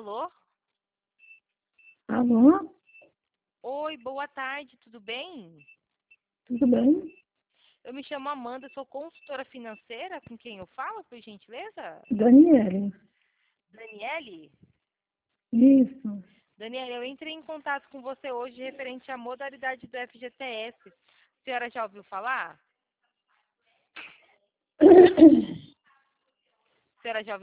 Alô? Alô? Oi, boa tarde, tudo bem? Tudo bem? Eu me chamo Amanda, sou consultora financeira. Com quem eu falo, por gentileza? Daniele. Daniele? Isso. Daniele, eu entrei em contato com você hoje referente à modalidade do FGTS. A senhora já ouviu falar? A senhora já ouviu